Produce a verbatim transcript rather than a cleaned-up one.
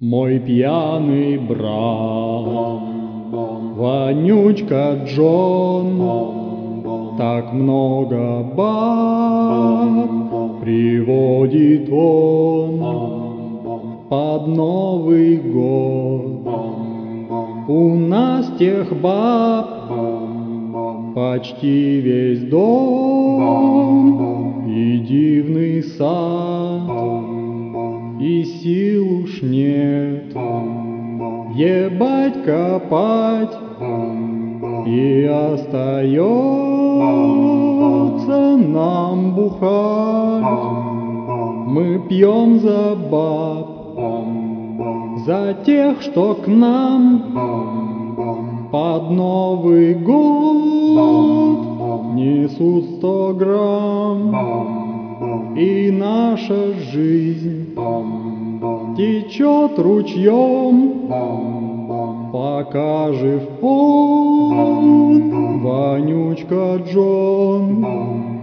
Мой пьяный брат, вонючка Джон, так много баб приводит он под Новый год. У нас тех баб почти весь дом и дивный сад, и сил уж нет ебать, копать, и остается нам бухать. Мы пьем за баб, за тех, что к нам под Новый год несут сто грамм. И наша жизнь течет ручьем, пока жив он, вонючка Джон.